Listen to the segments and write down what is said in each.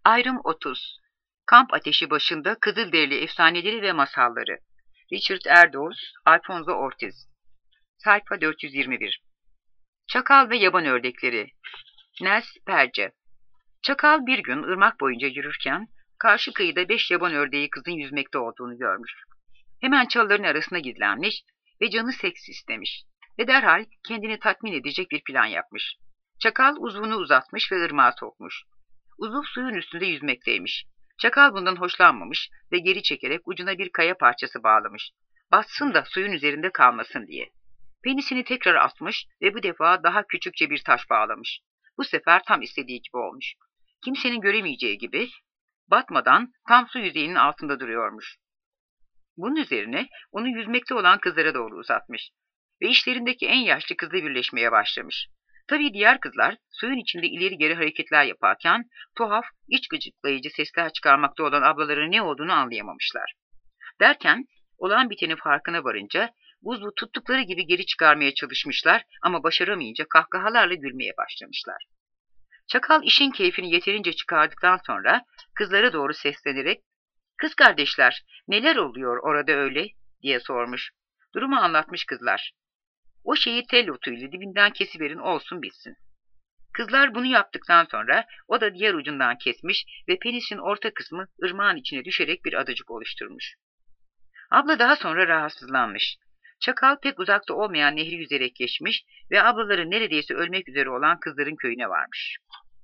Ayrım 30. Kamp ateşi başında Kızılderili efsaneleri ve masalları. Richard Erdoes, Alfonso Ortiz. Sayfa 421. Çakal ve yaban ördekleri. Nels Perce. Çakal bir gün ırmak boyunca yürürken karşı kıyıda 5 yaban ördeği kızın yüzmekte olduğunu görmüş. Hemen çalıların arasına gizlenmiş ve canı seks istemiş ve derhal kendini tatmin edecek bir plan yapmış. Çakal uzvunu uzatmış ve ırmağa sokmuş. Uzuv suyun üstünde yüzmekteymiş. Çakal bundan hoşlanmamış ve geri çekerek ucuna bir kaya parçası bağlamış. Batsın da suyun üzerinde kalmasın diye. Penisini tekrar atmış ve bu defa daha küçükçe bir taş bağlamış. Bu sefer tam istediği gibi olmuş. Kimsenin göremeyeceği gibi batmadan tam su yüzeyinin altında duruyormuş. Bunun üzerine onu yüzmekte olan kızlara doğru uzatmış ve işlerindeki en yaşlı kızla birleşmeye başlamış. Tabii diğer kızlar suyun içinde ileri geri hareketler yaparken tuhaf, iç gıcıklayıcı sesler çıkarmakta olan ablaların ne olduğunu anlayamamışlar. Derken olan biteni farkına varınca buzlu tuttukları gibi geri çıkarmaya çalışmışlar ama başaramayınca kahkahalarla gülmeye başlamışlar. Çakal işin keyfini yeterince çıkardıktan sonra kızlara doğru seslenerek "Kız kardeşler, neler oluyor orada öyle?" diye sormuş. Durumu anlatmış kızlar. "O şeyi tel otuyla dibinden kesiverin olsun bitsin." Kızlar bunu yaptıktan sonra o da diğer ucundan kesmiş ve penisin orta kısmı ırmağın içine düşerek bir adacık oluşturmuş. Abla daha sonra rahatsızlanmış. Çakal pek uzakta olmayan nehri yüzerek geçmiş ve ablaları neredeyse ölmek üzere olan kızların köyüne varmış.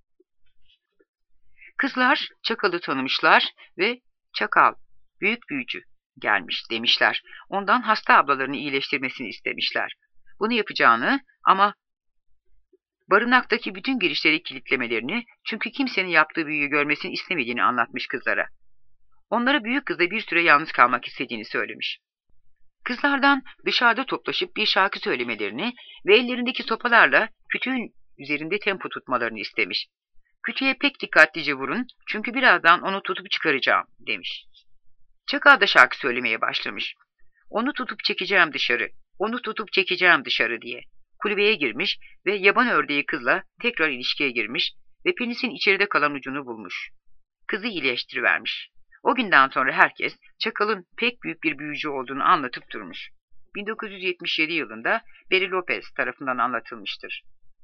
Kızlar Çakal'ı tanımışlar ve "Çakal, büyük büyücü gelmiş," demişler. Ondan hasta ablalarını iyileştirmesini istemişler. Bunu yapacağını ama barınaktaki bütün girişleri kilitlemelerini, çünkü kimsenin yaptığı büyüyü görmesini istemediğini anlatmış kızlara. Onlara büyük kızla bir süre yalnız kalmak istediğini söylemiş. Kızlardan dışarıda toplaşıp bir şarkı söylemelerini ve ellerindeki sopalarla kütüğün üzerinde tempo tutmalarını istemiş. "Kütüğe pek dikkatlice vurun, çünkü birazdan onu tutup çıkaracağım," demiş. Çakal da şarkı söylemeye başlamış. "Onu tutup çekeceğim dışarı, onu tutup çekeceğim dışarı," diye. Kulübeye girmiş ve yaban ördeği kızla tekrar ilişkiye girmiş ve penisin içeride kalan ucunu bulmuş. Kızı iyileştirivermiş. O günden sonra herkes Çakal'ın pek büyük bir büyücü olduğunu anlatıp durmuş. 1977 yılında Barry Lopez tarafından anlatılmıştır.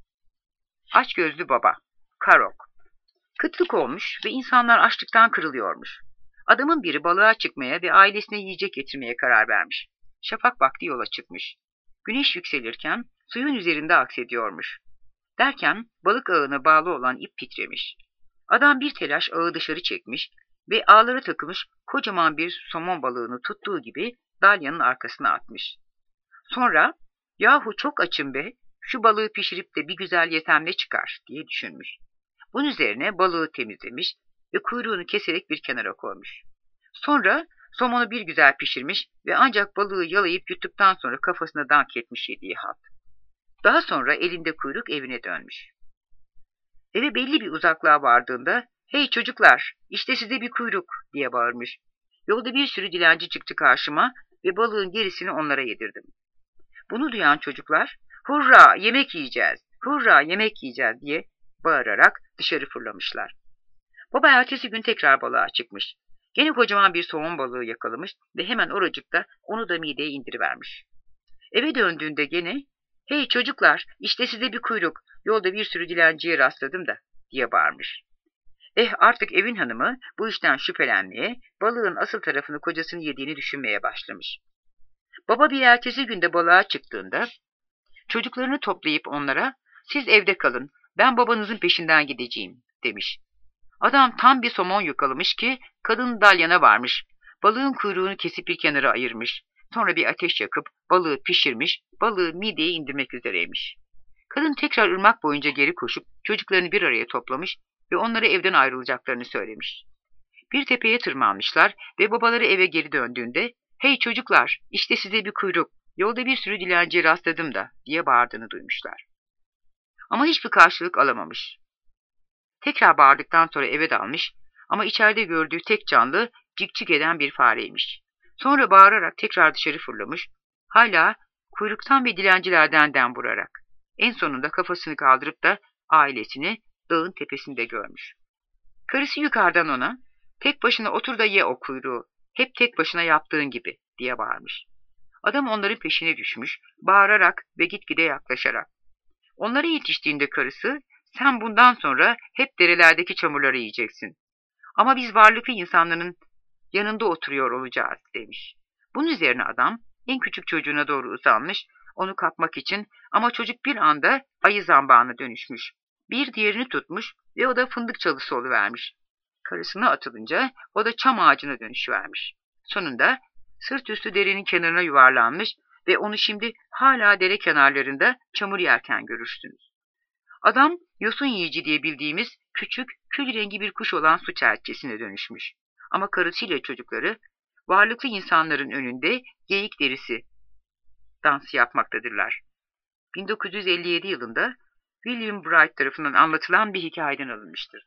Açgözlü Baba. Karok. Kıtlık olmuş ve insanlar açlıktan kırılıyormuş. Adamın biri balığa çıkmaya ve ailesine yiyecek getirmeye karar vermiş. Şafak vakti yola çıkmış. Güneş yükselirken suyun üzerinde aksediyormuş. Derken balık ağına bağlı olan ip titremiş. Adam bir telaş ağı dışarı çekmiş ve ağlara takılmış kocaman bir somon balığını tuttuğu gibi dalyanın arkasına atmış. Sonra "Yahu çok açım be, şu balığı pişirip de bir güzel yesem ne çıkar," diye düşünmüş. Bunun üzerine balığı temizlemiş ve kuyruğunu keserek bir kenara koymuş. Sonra somonu bir güzel pişirmiş ve ancak balığı yalayıp yuttuktan sonra kafasına dank etmiş yediği halt. Daha sonra elinde kuyruk evine dönmüş. Eve belli bir uzaklığa vardığında "Hey çocuklar, işte size bir kuyruk," diye bağırmış. Yolda bir sürü dilenci çıktı karşıma ve balığın gerisini onlara yedirdim. Bunu duyan çocuklar "Hurra, yemek yiyeceğiz, hurra, yemek yiyeceğiz," diye bağırarak dışarı fırlamışlar. Baba ertesi gün tekrar balığa çıkmış. Gene kocaman bir somon balığı yakalamış ve hemen oracıkta onu da mideye indirivermiş. Eve döndüğünde gene "Hey çocuklar, işte size bir kuyruk, yolda bir sürü dilenciye rastladım da," diye bağırmış. Artık evin hanımı bu işten şüphelenmeye, balığın asıl tarafını kocasının yediğini düşünmeye başlamış. Baba bir ertesi günde balığa çıktığında çocuklarını toplayıp onlara "Siz evde kalın, ben babanızın peşinden gideceğim," demiş. Adam tam bir somon yakalamış ki kadın dalyana varmış. Balığın kuyruğunu kesip bir kenara ayırmış. Sonra bir ateş yakıp balığı pişirmiş, balığı mideye indirmek üzereymiş. Kadın tekrar ırmak boyunca geri koşup çocuklarını bir araya toplamış ve onlara evden ayrılacaklarını söylemiş. Bir tepeye tırmanmışlar ve babaları eve geri döndüğünde "Hey çocuklar, işte size bir kuyruk, yolda bir sürü dilenciye rastladım da," diye bağırdığını duymuşlar. Ama hiçbir karşılık alamamış. Tekrar bağırdıktan sonra eve dalmış ama içeride gördüğü tek canlı cik cik eden bir fareymiş. Sonra bağırarak tekrar dışarı fırlamış, hala kuyruktan ve dilencilerden dem vurarak. En sonunda kafasını kaldırıp da ailesini dağın tepesinde görmüş. Karısı yukarıdan ona, ''Tek başına otur da ye o kuyruğu, hep tek başına yaptığın gibi.'' diye bağırmış. Adam onların peşine düşmüş, bağırarak ve gitgide yaklaşarak. Onlara yetiştiğinde karısı, ''Sen bundan sonra hep derelerdeki çamurları yiyeceksin. Ama biz varlıklı insanların yanında oturuyor olacağız.'' demiş. Bunun üzerine adam en küçük çocuğuna doğru uzanmış, onu kapmak için, ama çocuk bir anda ayı zambağına dönüşmüş. Bir diğerini tutmuş ve o da fındık çalısı oluvermiş. Karısına atılınca o da çam ağacına dönüşüvermiş. Sonunda sırt üstü derenin kenarına yuvarlanmış ve onu şimdi hala dere kenarlarında çamur yerken görürsünüz. Adam yosun yiyici diye bildiğimiz küçük, kül rengi bir kuş olan su çerçesine dönüşmüş. Ama karısıyla çocukları varlıklı insanların önünde geyik derisi dansı yapmaktadırlar. 1957 yılında William Bright tarafından anlatılan bir hikayeden alınmıştır.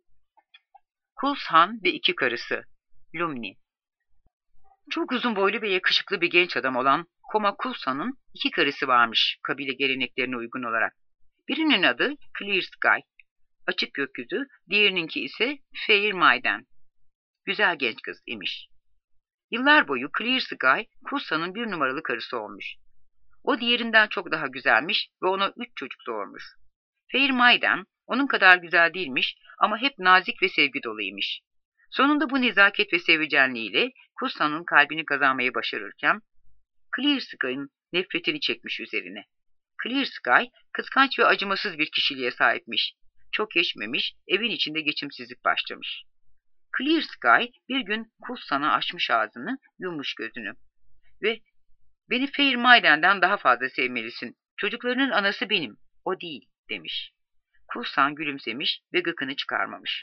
Kuls Han ve iki karısı Lumni. Çok uzun boylu ve yakışıklı bir genç adam olan Koma Kuls Han'ın iki karısı varmış kabile geleneklerine uygun olarak. Birinin adı Clear Sky, açık gökyüzü, diğerininki ise Fair Maiden, güzel genç kız imiş. Yıllar boyu Clear Sky, Kuls Han'ın bir numaralı karısı olmuş. O diğerinden çok daha güzelmiş ve ona 3 çocuk doğurmuş. Fair Maiden onun kadar güzel değilmiş ama hep nazik ve sevgi doluymuş. Sonunda bu nezaket ve seveceniyle Kuls Han'ın kalbini kazanmayı başarırken Clear Sky'ın nefretini çekmiş üzerine. Clear Sky kıskanç ve acımasız bir kişiliğe sahipmiş. Çok geçmemiş, evin içinde geçimsizlik başlamış. Clear Sky bir gün Kuls Han'a açmış ağzını, yummuş gözünü ve ''Beni Fair Maiden'den daha fazla sevmelisin. Çocuklarının anası benim, o değil.'' demiş. Kuls Han gülümsemiş ve gıkını çıkarmamış.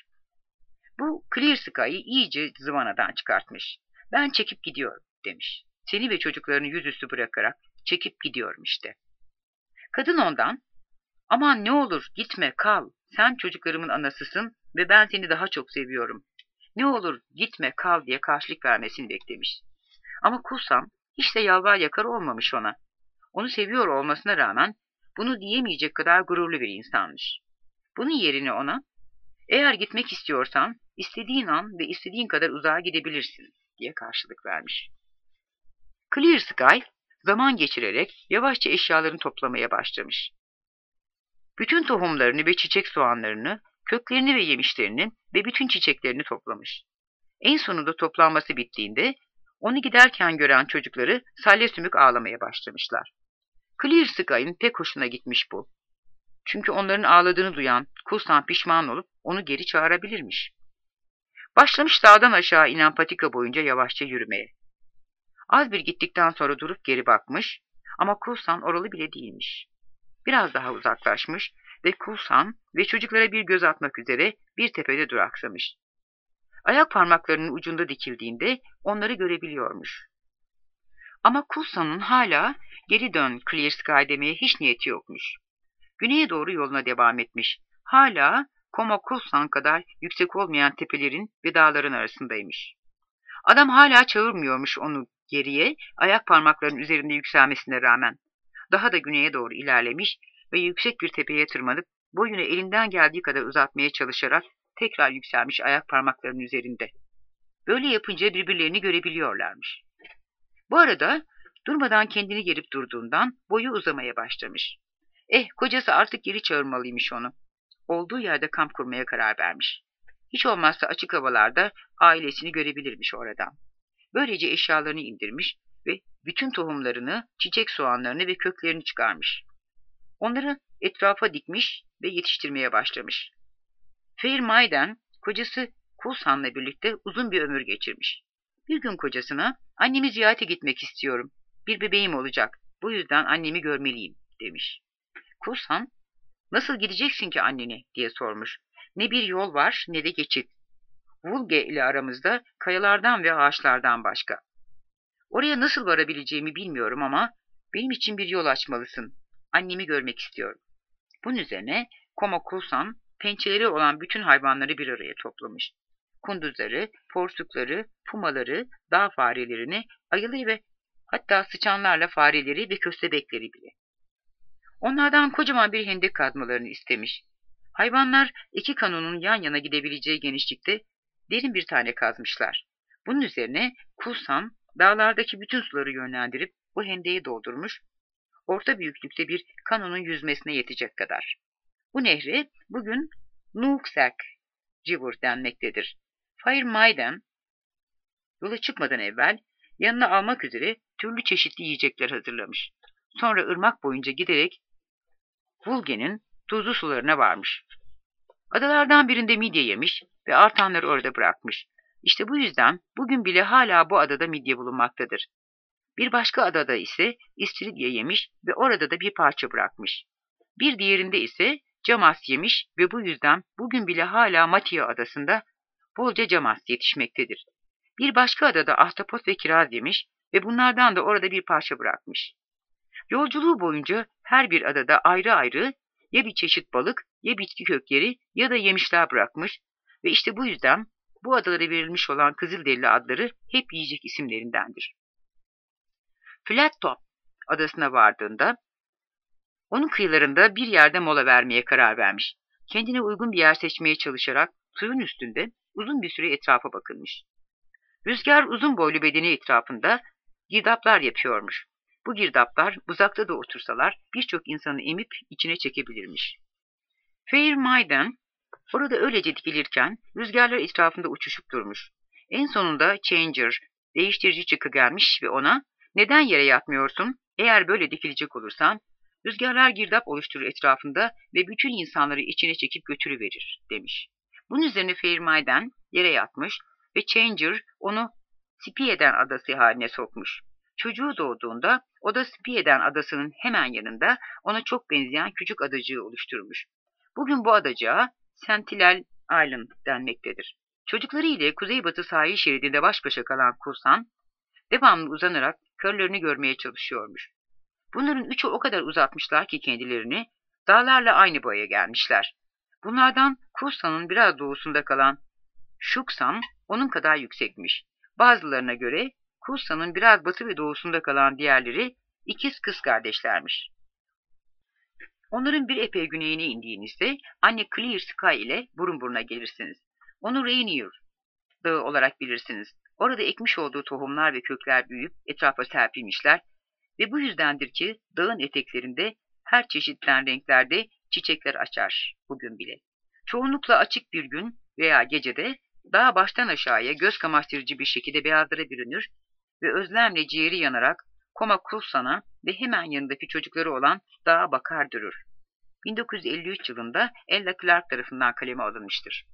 Bu Clear Sky'ı iyice zıvanadan çıkartmış. ''Ben çekip gidiyorum.'' demiş. ''Seni ve çocuklarını yüzüstü bırakarak çekip gidiyorum işte.'' Kadın ondan, ''Aman ne olur gitme, kal. Sen çocuklarımın anasısın ve ben seni daha çok seviyorum. Ne olur gitme, kal.'' diye karşılık vermesini beklemiş. Ama Kuls Han hiç de yalvar yakar olmamış ona. Onu seviyor olmasına rağmen bunu diyemeyecek kadar gururlu bir insanmış. Bunun yerine ona, ''Eğer gitmek istiyorsan istediğin an ve istediğin kadar uzağa gidebilirsin.'' diye karşılık vermiş. Clear Sky zaman geçirerek yavaşça eşyalarını toplamaya başlamış. Bütün tohumlarını ve çiçek soğanlarını, köklerini ve yemişlerini ve bütün çiçeklerini toplamış. En sonunda toplanması bittiğinde onu giderken gören çocukları salya sümük ağlamaya başlamışlar. Clear Sky'ın pek hoşuna gitmiş bu. Çünkü onların ağladığını duyan Kuls Han pişman olup onu geri çağırabilirmiş. Başlamış dağdan aşağı inen patika boyunca yavaşça yürümeye. Az bir gittikten sonra durup geri bakmış ama Kuls Han oralı bile değilmiş. Biraz daha uzaklaşmış ve Kuls Han ve çocuklara bir göz atmak üzere bir tepede duraksamış. Ayak parmaklarının ucunda dikildiğinde onları görebiliyormuş. Ama Kuls Han'ın hala ''Geri dön Clear Sky'' demeye hiç niyeti yokmuş. Güneye doğru yoluna devam etmiş. Hala Koma Kuls Han kadar yüksek olmayan tepelerin ve dağların arasındaymış. Adam hala çağırmıyormuş onu geriye, ayak parmaklarının üzerinde yükselmesine rağmen. Daha da güneye doğru ilerlemiş ve yüksek bir tepeye tırmanıp boyunu elinden geldiği kadar uzatmaya çalışarak tekrar yükselmiş ayak parmaklarının üzerinde. Böyle yapınca birbirlerini görebiliyorlarmış. Bu arada durmadan kendini gerip durduğundan boyu uzamaya başlamış. Kocası artık geri çağırmalıymış onu. Olduğu yerde kamp kurmaya karar vermiş. Hiç olmazsa açık havalarda ailesini görebilirmiş oradan. Böylece eşyalarını indirmiş ve bütün tohumlarını, çiçek soğanlarını ve köklerini çıkarmış. Onları etrafa dikmiş ve yetiştirmeye başlamış. Fair Maiden, kocası Kuls Han'la birlikte uzun bir ömür geçirmiş. Bir gün kocasına, ''Annemi ziyarete gitmek istiyorum. Bir bebeğim olacak. Bu yüzden annemi görmeliyim.'' demiş. Kuls Han, ''Nasıl gideceksin ki annene?'' diye sormuş. ''Ne bir yol var ne de geçit. Vulge ile aramızda kayalardan ve ağaçlardan başka. Oraya nasıl varabileceğimi bilmiyorum ama benim için bir yol açmalısın. Annemi görmek istiyorum.'' Bunun üzerine Koma Kuls Han pençeleri olan bütün hayvanları bir araya toplamış. Kunduzları, porsukları, pumaları, dağ farelerini, ayıları ve hatta sıçanlarla fareleri ve köstebekleri bile. Onlardan kocaman bir hendek kazmalarını istemiş. Hayvanlar iki kanonun yan yana gidebileceği genişlikte derin bir tane kazmışlar. Bunun üzerine Kulsan dağlardaki bütün suları yönlendirip bu hendeyi doldurmuş, orta büyüklükte bir kanonun yüzmesine yetecek kadar. Bu nehre bugün Nooksack River denmektedir. Fire Maiden yola çıkmadan evvel yanına almak üzere türlü çeşitli yiyecekler hazırlamış. Sonra ırmak boyunca giderek Vulge'nin tuzlu sularına varmış. Adalardan birinde midye yemiş ve artanları orada bırakmış. İşte bu yüzden bugün bile hala bu adada midye bulunmaktadır. Bir başka adada ise istiridye yemiş ve orada da bir parça bırakmış. Bir diğerinde ise camas yemiş ve bu yüzden bugün bile hala Matia adasında bolca camas yetişmektedir. Bir başka adada ahtapot ve kiraz yemiş ve bunlardan da orada bir parça bırakmış. Yolculuğu boyunca her bir adada ayrı ayrı ya bir çeşit balık, ya bitki kökleri ya da yemişler bırakmış ve işte bu yüzden bu adalara verilmiş olan Kızılderili adları hep yiyecek isimlerindendir. Flat Top adasına vardığında onun kıyılarında bir yerde mola vermeye karar vermiş. Kendine uygun bir yer seçmeye çalışarak suyun üstünde uzun bir süre etrafa bakılmış. Rüzgar uzun boylu bedeni etrafında girdaplar yapıyormuş. Bu girdaplar uzakta da otursalar birçok insanı emip içine çekebilirmiş. Fair Maiden orada öylece dikilirken rüzgarlar etrafında uçuşup durmuş. En sonunda Changer, değiştirici çıkı gelmiş ve ona "Neden yere yatmıyorsun? Eğer böyle dikilecek olursan rüzgarlar girdap oluşturur etrafında ve bütün insanları içine çekip götürüverir," demiş. Bunun üzerine Fair Maiden yere yatmış ve Changer onu Spieden adası haline sokmuş. Çocuğu doğduğunda o da Spieden adasının hemen yanında ona çok benzeyen küçük adacığı oluşturmuş. Bugün bu adacığa Sentinel Island denmektedir. Çocukları ile kuzeybatı sahil şeridinde baş başa kalan Kulsan, devamlı uzanarak karılarını görmeye çalışıyormuş. Bunların üçü o kadar uzatmışlar ki kendilerini dağlarla aynı boya gelmişler. Bunlardan Kulsan'ın biraz doğusunda kalan Şuksan onun kadar yüksekmiş. Bazılarına göre Kulsan'ın biraz batı ve doğusunda kalan diğerleri ikiz kız kardeşlermiş. Onların bir epey güneyine indiğinizde anne Clear Sky ile burun buruna gelirsiniz. Onu Rainier Dağı olarak bilirsiniz. Orada ekmiş olduğu tohumlar ve kökler büyüyüp etrafa serpilmişler ve bu yüzdendir ki dağın eteklerinde her çeşitten renklerde çiçekler açar bugün bile. Çoğunlukla açık bir gün veya gecede dağ baştan aşağıya göz kamaştırıcı bir şekilde beyazlara bürünür ve özlemle ciğeri yanarak Koma Kulsan'a ve hemen yanındaki çocukları olan dağa bakar durur. 1953 yılında Ella Clark tarafından kaleme alınmıştır.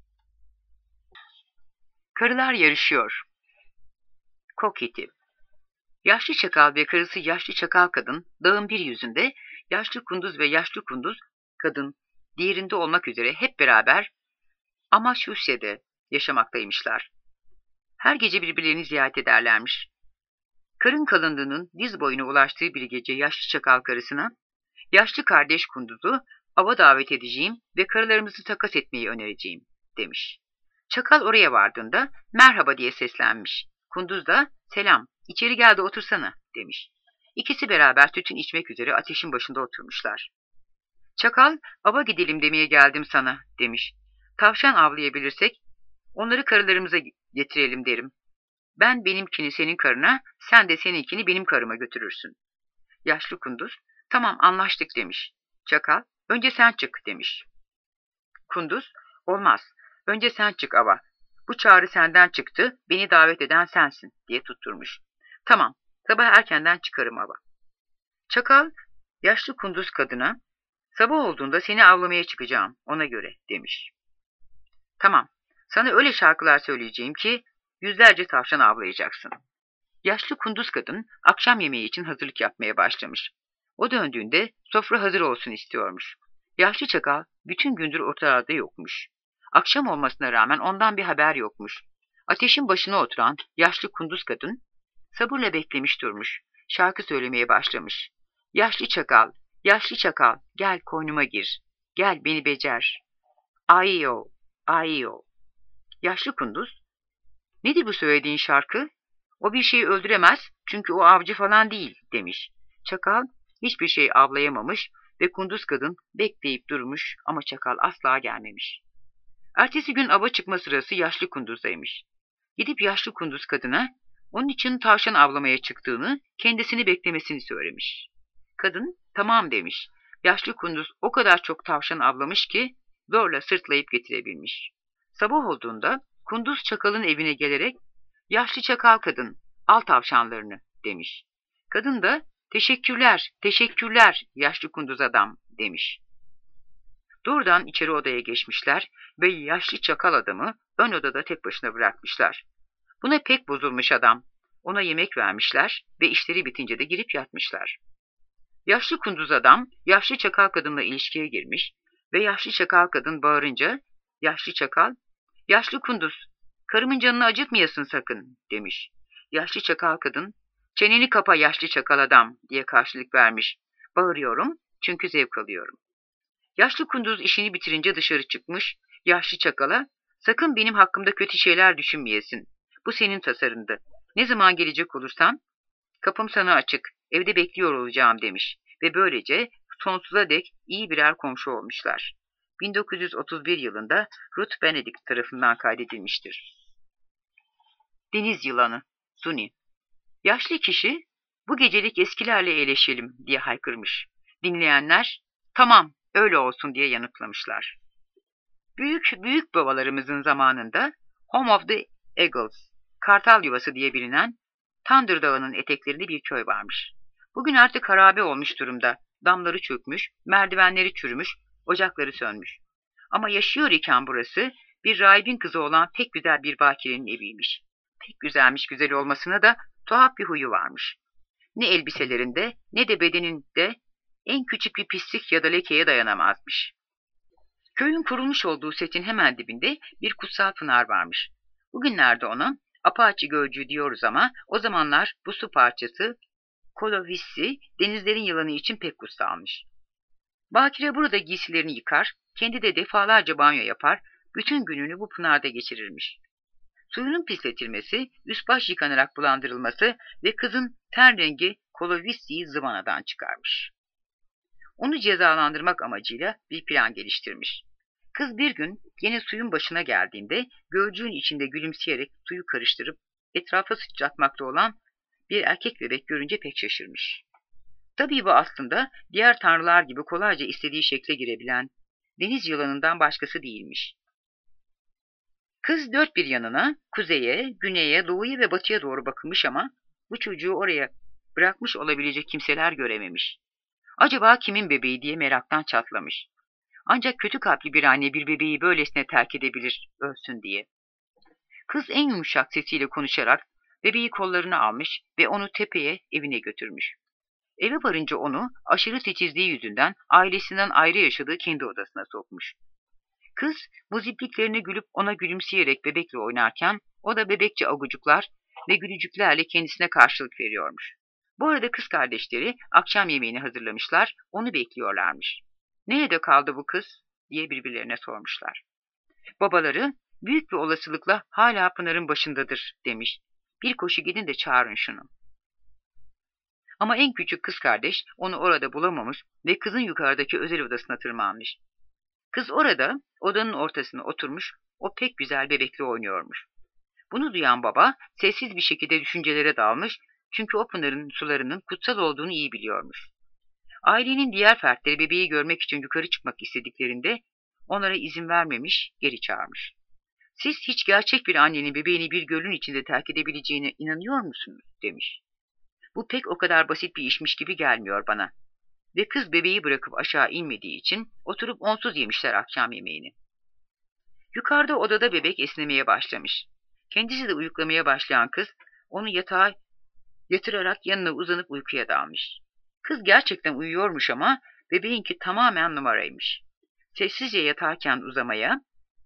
Karılar yarışıyor. Koketi. Yaşlı çakal ve karısı yaşlı çakal kadın dağın bir yüzünde, yaşlı kunduz ve yaşlı kunduz kadın diğerinde olmak üzere hep beraber Amashuse'de yaşamaktaymışlar. Her gece birbirlerini ziyaret ederlermiş. Karın kalınlığının diz boyuna ulaştığı bir gece yaşlı çakal karısına, "Yaşlı kardeş kunduzu ava davet edeceğim ve karılarımızı takas etmeyi önereceğim," demiş. Çakal oraya vardığında "Merhaba," diye seslenmiş. Kunduz da "Selam, içeri gel de otursana," demiş. İkisi beraber tütün içmek üzere ateşin başında oturmuşlar. Çakal, "Ava gidelim demeye geldim sana," demiş. "Tavşan avlayabilirsek onları karılarımıza getirelim derim. Ben benimkini senin karına, sen de seninkini benim karıma götürürsün." Yaşlı kunduz, "Tamam, anlaştık," demiş. Çakal, "Önce sen çık," demiş. Kunduz, "Olmaz, önce sen çık ava. Bu çağrı senden çıktı, beni davet eden sensin," diye tutturmuş. "Tamam, sabah erkenden çıkarım ava." Çakal, yaşlı kunduz kadına, "Sabah olduğunda seni avlamaya çıkacağım, ona göre," demiş. "Tamam, sana öyle şarkılar söyleyeceğim ki yüzlerce tavşan avlayacaksın." Yaşlı kunduz kadın akşam yemeği için hazırlık yapmaya başlamış. O döndüğünde sofra hazır olsun istiyormuş. Yaşlı çakal bütün gündür ortalarda yokmuş. Akşam olmasına rağmen ondan bir haber yokmuş. Ateşin başına oturan yaşlı kunduz kadın sabırla beklemiş durmuş. Şarkı söylemeye başlamış. "Yaşlı çakal, yaşlı çakal, gel koynuma gir. Gel beni becer. Aiyo, aiyo." Yaşlı kunduz, "Nedir bu söylediğin şarkı? O bir şeyi öldüremez çünkü o avcı falan değil," demiş. Çakal hiçbir şey avlayamamış ve kunduz kadın bekleyip durmuş ama çakal asla gelmemiş. Ertesi gün ava çıkma sırası yaşlı kunduzdaymış. Gidip yaşlı kunduz kadına onun için tavşan avlamaya çıktığını, kendisini beklemesini söylemiş. Kadın tamam demiş. Yaşlı kunduz o kadar çok tavşan avlamış ki zorla sırtlayıp getirebilmiş. Sabah olduğunda kunduz çakalın evine gelerek yaşlı çakal kadın al tavşanlarını demiş. Kadın da teşekkürler, teşekkürler yaşlı kunduz adam demiş. Doğrudan içeri odaya geçmişler ve yaşlı çakal adamı ön odada tek başına bırakmışlar. Buna pek bozulmuş adam. Ona yemek vermişler ve işleri bitince de girip yatmışlar. Yaşlı kunduz adam yaşlı çakal kadınla ilişkiye girmiş ve yaşlı çakal kadın bağırınca yaşlı çakal, yaşlı kunduz, karımın canını acıtmayasın sakın demiş. Yaşlı çakal kadın, çeneni kapa yaşlı çakal adam diye karşılık vermiş. Bağırıyorum çünkü zevk alıyorum. Yaşlı kunduz işini bitirince dışarı çıkmış, yaşlı çakala, sakın benim hakkımda kötü şeyler düşünmeyesin. Bu senin tasarındı. Ne zaman gelecek olursan, kapım sana açık, evde bekliyor olacağım demiş ve böylece sonsuza dek iyi birer komşu olmuşlar. 1931 yılında Ruth Benedict tarafından kaydedilmiştir. Deniz yılanı, Suni. Yaşlı kişi, bu gecelik eskilerle eğleşelim diye haykırmış. Dinleyenler, tamam öyle olsun diye yanıtlamışlar. Büyük babalarımızın zamanında Home of the Eagles, Kartal Yuvası diye bilinen Tandır Dağı'nın eteklerinde bir köy varmış. Bugün artık harabe olmuş durumda. Damları çökmüş, merdivenleri çürümüş, ocakları sönmüş. Ama yaşıyor iken burası bir rahibin kızı olan pek güzel bir bakirenin eviymiş. Pek güzelmiş güzel olmasına da tuhaf bir huyu varmış. Ne elbiselerinde ne de bedeninde en küçük bir pislik ya da lekeye dayanamazmış. Köyün kurulmuş olduğu setin hemen dibinde bir kutsal pınar varmış. Bugünlerde ona Apache Gölcüğü diyoruz ama o zamanlar bu su parçası Kolovissi denizlerin yılanı için pek kutsalmış. Bakire burada giysilerini yıkar, kendi de defalarca banyo yapar, bütün gününü bu pınarda geçirirmiş. Suyunun pisletilmesi, üst baş yıkanarak bulandırılması ve kızın ten rengi Kolovissi'yi zıvanadan çıkarmış. Onu cezalandırmak amacıyla bir plan geliştirmiş. Kız bir gün yine suyun başına geldiğinde gölcüğün içinde gülümseyerek suyu karıştırıp etrafa sıçratmakta olan bir erkek bebek görünce pek şaşırmış. Tabii bu aslında diğer tanrılar gibi kolayca istediği şekle girebilen deniz yılanından başkası değilmiş. Kız dört bir yanına, kuzeye, güneye, doğuya ve batıya doğru bakılmış ama bu çocuğu oraya bırakmış olabilecek kimseler görememiş. Acaba kimin bebeği diye meraktan çatlamış. Ancak kötü kalpli bir anne bir bebeği böylesine terk edebilir, ölsün diye. Kız en yumuşak sesiyle konuşarak bebeği kollarına almış ve onu tepeye evine götürmüş. Eve varınca onu aşırı titizliği yüzünden ailesinden ayrı yaşadığı kendi odasına sokmuş. Kız muzipliklerine gülüp ona gülümseyerek bebekle oynarken o da bebekçe agucuklar ve gülücüklerle kendisine karşılık veriyormuş. Bu arada kız kardeşleri akşam yemeğini hazırlamışlar, onu bekliyorlarmış. Nerede kaldı bu kız diye birbirlerine sormuşlar. Babaları büyük bir olasılıkla hala Pınar'ın başındadır demiş. Bir koşu gidin de çağırın şunu. Ama en küçük kız kardeş onu orada bulamamış ve kızın yukarıdaki özel odasına tırmanmış. Kız orada odanın ortasına oturmuş, o pek güzel bebekle oynuyormuş. Bunu duyan baba sessiz bir şekilde düşüncelere dalmış çünkü o pınarın sularının kutsal olduğunu iyi biliyormuş. Ailenin diğer fertleri bebeği görmek için yukarı çıkmak istediklerinde onlara izin vermemiş, geri çağırmış. Siz hiç gerçek bir annenin bebeğini bir gölün içinde terk edebileceğine inanıyor musunuz? Demiş. Bu pek o kadar basit bir işmiş gibi gelmiyor bana. Ve kız bebeği bırakıp aşağı inmediği için oturup onsuz yemişler akşam yemeğini. Yukarıda odada bebek esnemeye başlamış. Kendisi de uyuklamaya başlayan kız onu yatağa yatırarak yanına uzanıp uykuya dalmış. Kız gerçekten uyuyormuş ama bebeğinki tamamen numaraymış. Sessizce yatarken uzamaya,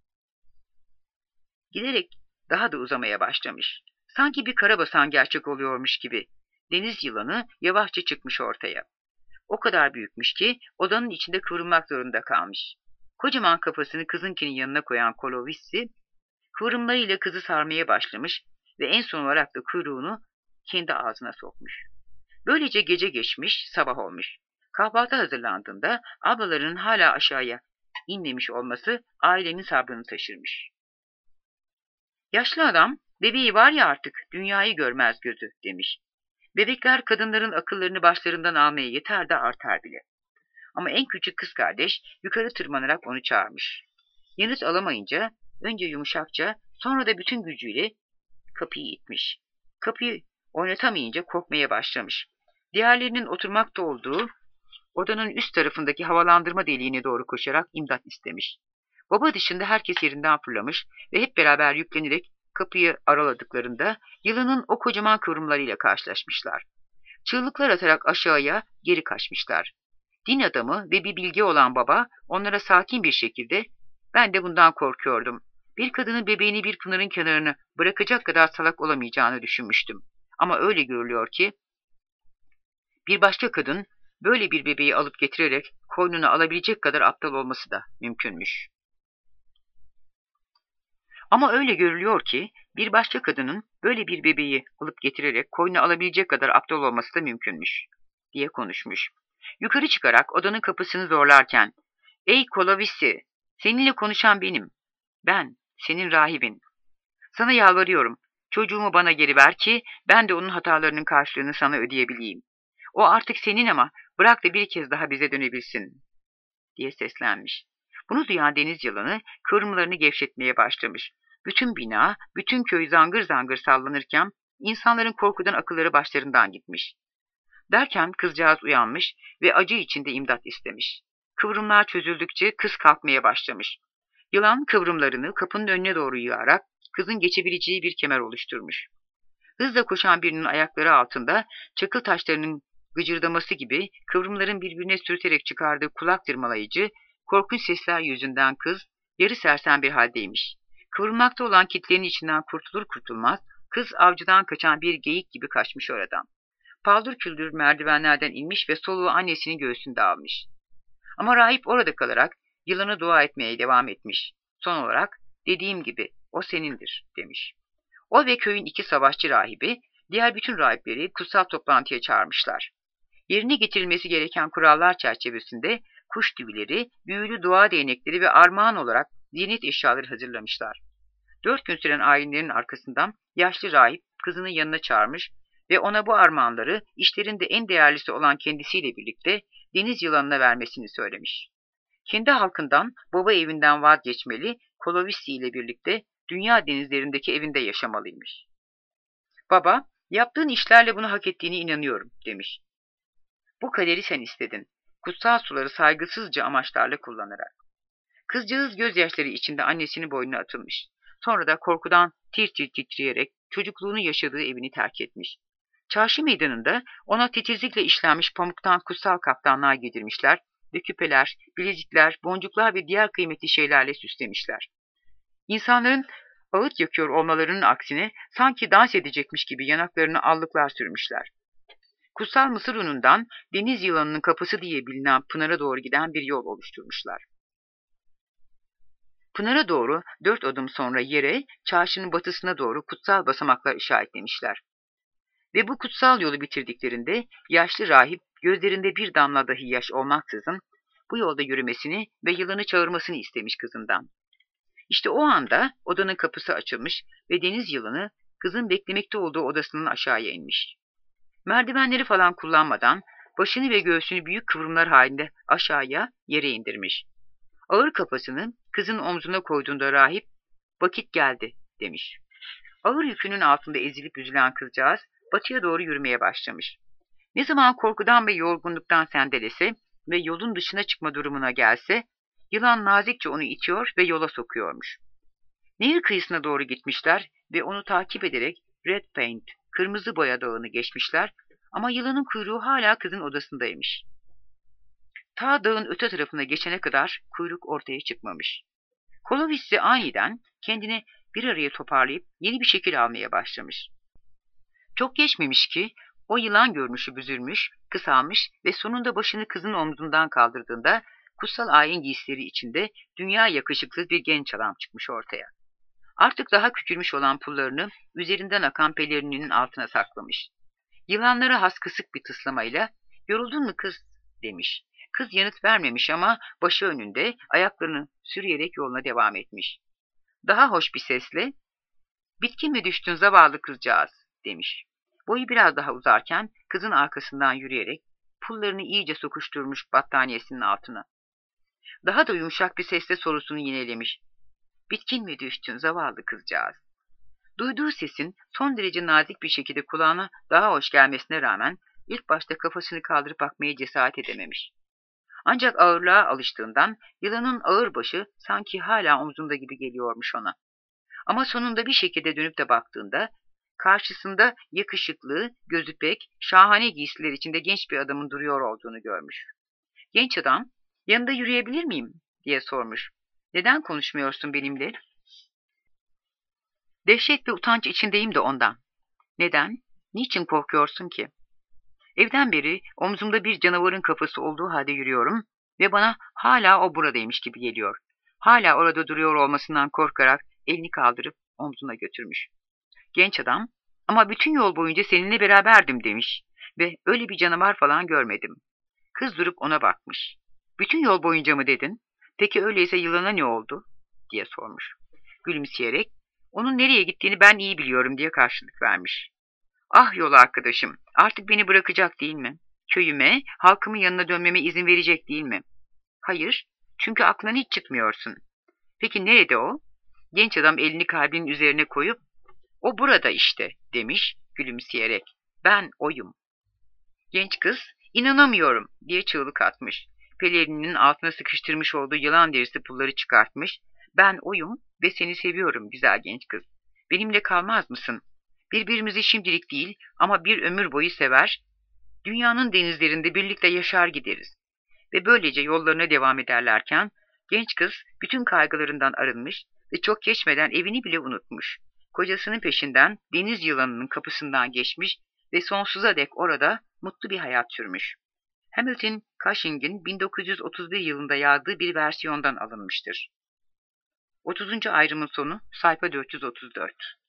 giderek daha da uzamaya başlamış. Sanki bir karabasan gerçek oluyormuş gibi. Deniz yılanı yavaşça çıkmış ortaya. O kadar büyükmüş ki odanın içinde kıvrılmak zorunda kalmış. Kocaman kafasını kızınkinin yanına koyan Kolovissi, kıvrımlarıyla kızı sarmaya başlamış ve en son olarak da kuyruğunu kendi ağzına sokmuş. Böylece gece geçmiş, sabah olmuş. Kahvaltı hazırlandığında ablalarının hala aşağıya inmemiş olması ailenin sabrını taşırmış. Yaşlı adam, bebeği var ya artık dünyayı görmez gözü demiş. Bebekler kadınların akıllarını başlarından almaya yeter de artar bile. Ama en küçük kız kardeş yukarı tırmanarak onu çağırmış. Yanıt alamayınca önce yumuşakça sonra da bütün gücüyle kapıyı itmiş. Kapıyı oynatamayınca korkmaya başlamış. Diğerlerinin oturmakta olduğu odanın üst tarafındaki havalandırma deliğine doğru koşarak imdat istemiş. Baba dışında herkes yerinden fırlamış ve hep beraber yüklenerek kapıyı araladıklarında yılanın o kocaman kıvrımlarıyla karşılaşmışlar. Çığlıklar atarak aşağıya geri kaçmışlar. Din adamı ve bir bilge olan baba onlara sakin bir şekilde "Ben de bundan korkuyordum. Bir kadının bebeğini bir pınarın kenarına bırakacak kadar salak olamayacağını düşünmüştüm. Ama öyle görülüyor ki bir başka kadın böyle bir bebeği alıp getirerek koynuna alabilecek kadar aptal olması da mümkünmüş. Ama öyle görülüyor ki bir başka kadının böyle bir bebeği alıp getirerek koynuna alabilecek kadar aptal olması da mümkünmüş diye konuşmuş. Yukarı çıkarak odanın kapısını zorlarken "Ey Kolavissi, seninle konuşan benim. Ben, senin rahibin. Sana yalvarıyorum. Çocuğumu bana geri ver ki ben de onun hatalarının karşılığını sana ödeyebileyim. O artık senin ama bırak da bir kez daha bize dönebilsin," diye seslenmiş. Bunu duyan deniz yılanı kıvrımlarını gevşetmeye başlamış. Bütün bina, bütün köy zangır zangır sallanırken insanların korkudan akılları başlarından gitmiş. Derken kızcağız uyanmış ve acı içinde imdat istemiş. Kıvrımlar çözüldükçe kız kalkmaya başlamış. Yılan kıvrımlarını kapının önüne doğru yığarak kızın geçebileceği bir kemer oluşturmuş. Hızla koşan birinin ayakları altında çakıl taşlarının gıcırdaması gibi kıvrımların birbirine sürterek çıkardığı kulak tırmalayıcı, korkunç sesler yüzünden kız yarı sersem bir haldeymiş. Kıvrılmakta olan kitlenin içinden kurtulur kurtulmaz kız avcıdan kaçan bir geyik gibi kaçmış oradan. Paldır küldür merdivenlerden inmiş ve soluğu annesinin göğsünde almış. Ama rahip orada kalarak yılana dua etmeye devam etmiş. Son olarak dediğim gibi o senindir demiş. O ve köyün 2 savaşçı rahibi diğer bütün rahipleri kutsal toplantıya çağırmışlar. Yerine getirilmesi gereken kurallar çerçevesinde kuş tüyleri, büyülü dua değnekleri ve armağan olarak zinet eşyaları hazırlamışlar. 4 gün süren ayinlerin arkasından yaşlı rahip kızının yanına çağırmış ve ona bu armağanları işlerinde en değerlisi olan kendisiyle birlikte deniz yılanına vermesini söylemiş. Kendi halkından, baba evinden vazgeçmeli, Kolovissi ile birlikte dünya denizlerindeki evinde yaşamalıymış. Baba, yaptığın işlerle bunu hak ettiğine inanıyorum demiş. Bu kaderi sen istedin. Kutsal suları saygısızca amaçlarla kullanarak. Kızcağız gözyaşları içinde annesinin boynuna atılmış. Sonra da korkudan tir tir titreyerek çocukluğunu yaşadığı evini terk etmiş. Çarşı meydanında ona titizlikle işlenmiş pamuktan kutsal kaftanlar giydirmişler ve küpeler, bilezikler, boncuklar ve diğer kıymetli şeylerle süslemişler. İnsanların ağıt yakıyor olmalarının aksine sanki dans edecekmiş gibi yanaklarına allıklar sürmüşler. Kutsal mısır unundan deniz yılanının kapısı diye bilinen Pınar'a doğru giden bir yol oluşturmuşlar. Pınar'a doğru 4 adım sonra yere, çarşının batısına doğru kutsal basamaklar işaretlemişler. Ve bu kutsal yolu bitirdiklerinde yaşlı rahip gözlerinde bir damla dahi yaş olmaksızın bu yolda yürümesini ve yılanı çağırmasını istemiş kızından. İşte o anda odanın kapısı açılmış ve deniz yılanı kızın beklemekte olduğu odasının aşağıya inmiş. Merdivenleri falan kullanmadan başını ve göğsünü büyük kıvrımlar halinde aşağıya yere indirmiş. Ağır kafasını kızın omzuna koyduğunda rahip "Vakit geldi," demiş. Ağır yükünün altında ezilip üzülen kızcağız batıya doğru yürümeye başlamış. Ne zaman korkudan ve yorgunluktan sendelese ve yolun dışına çıkma durumuna gelse, yılan nazikçe onu itiyor ve yola sokuyormuş. Nehir kıyısına doğru gitmişler ve onu takip ederek Red Paint, kırmızı boya dağını geçmişler ama yılanın kuyruğu hala kızın odasındaymış. Ta dağın öte tarafına geçene kadar kuyruk ortaya çıkmamış. Kolovissi aniden kendini bir araya toparlayıp yeni bir şekil almaya başlamış. Çok geçmemiş ki o yılan görünüşü büzülmüş, kısalmış ve sonunda başını kızın omzundan kaldırdığında kutsal ayin giysileri içinde dünya yakışıklı bir genç adam çıkmış ortaya. Artık daha küçülmüş olan pullarını üzerinden akan pelerininin altına saklamış. Yılanlara has kısık bir tıslamayla "Yoruldun mu kız? demiş. Kız yanıt vermemiş ama başı önünde ayaklarını sürüyerek yoluna devam etmiş. Daha hoş bir sesle, "Bitkin mi düştün zavallı kızcağız?" demiş. Boyu biraz daha uzarken kızın arkasından yürüyerek pullarını iyice sokuşturmuş battaniyesinin altına. Daha da yumuşak bir sesle sorusunu yinelemiş. "Bitkin mi düştün zavallı kızcağız?" Duyduğu sesin son derece nazik bir şekilde kulağına daha hoş gelmesine rağmen ilk başta kafasını kaldırıp bakmaya cesaret edememiş. Ancak ağırlığa alıştığından yılanın ağır başı sanki hala omzunda gibi geliyormuş ona. Ama sonunda bir şekilde dönüp de baktığında karşısında yakışıklı, gözü pek, şahane giysiler içinde genç bir adamın duruyor olduğunu görmüş. Genç adam, "Yanında yürüyebilir miyim?" diye sormuş. "Neden konuşmuyorsun benimle?" "Dehşet ve utanç içindeyim de ondan." "Neden? Niçin korkuyorsun ki?" "Evden beri omzumda bir canavarın kafası olduğu halde yürüyorum ve bana hala o buradaymış gibi geliyor." Hala orada duruyor olmasından korkarak elini kaldırıp omzuna götürmüş. Genç adam, "Ama bütün yol boyunca seninle beraberdim." demiş ve öyle bir canavar falan görmedim. Kız durup ona bakmış. "Bütün yol boyunca mı dedin? Peki öyleyse yılana ne oldu?" diye sormuş. Gülümseyerek, "Onun nereye gittiğini ben iyi biliyorum." diye karşılık vermiş. "Ah yol arkadaşım, artık beni bırakacak değil mi? Köyüme, halkımın yanına dönmeme izin verecek değil mi?" "Hayır, çünkü aklından hiç çıkmıyorsun." "Peki nerede o?" Genç adam elini kalbinin üzerine koyup, "O burada işte." demiş gülümseyerek. "Ben oyum." Genç kız, "İnanamıyorum." diye çığlık atmış. Pelerininin altına sıkıştırmış olduğu yılan derisi pulları çıkartmış. "Ben oyum ve seni seviyorum güzel genç kız. Benimle kalmaz mısın? Birbirimizi şimdilik değil ama bir ömür boyu sever, dünyanın denizlerinde birlikte yaşar gideriz." Ve böylece yollarına devam ederlerken genç kız bütün kaygılarından arınmış ve çok geçmeden evini bile unutmuş. Kocasının peşinden deniz yılanının kapısından geçmiş ve sonsuza dek orada mutlu bir hayat sürmüş. Hamilton Cushing'in 1931 yılında yazdığı bir versiyondan alınmıştır. 30. ayrımın sonu sayfa 434.